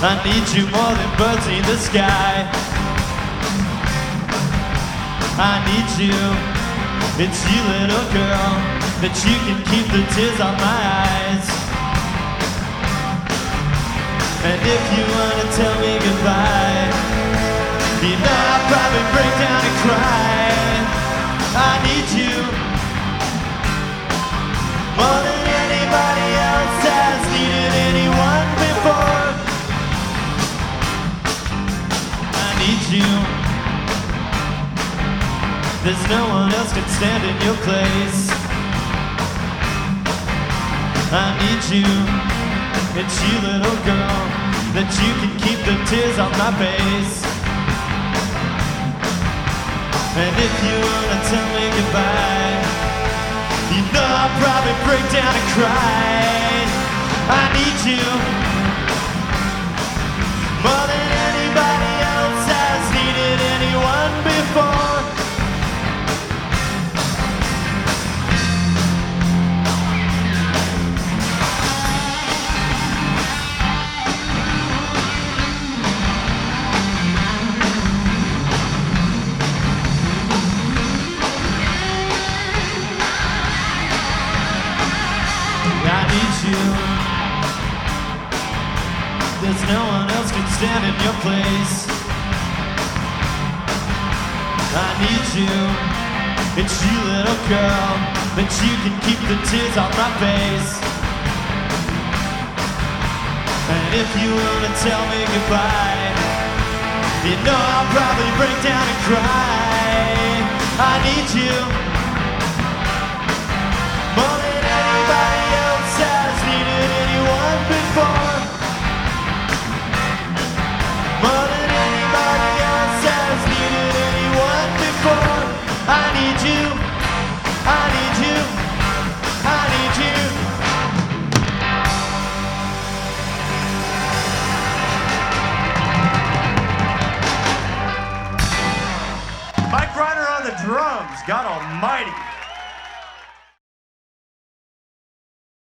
I need you more than birds in the sky. I need you, it's you, little girl, that you can keep the tears on my eyes. And if you wanna tell me goodbye, you know I'll probably break down and cry. I need you more than anybody else has needed anyone before. I need you. There's no one else can stand in your place. I need you. It's you, little girl, that you can keep the tears on my face. And if you wanna tell me goodbye, you know I'll probably break down and cry. I need you more than anybody else has needed anyone before. There's no one else can stand in your place. I need you. It's you, little girl, that you can keep the tears on my face. And if you wanna tell me goodbye, you know I'll probably break down and cry. I need you more than anybody else has needed anyone before. More than anybody else has needed anyone before. I need you, I need you, I need you. Mike Reiner on the drums, God almighty.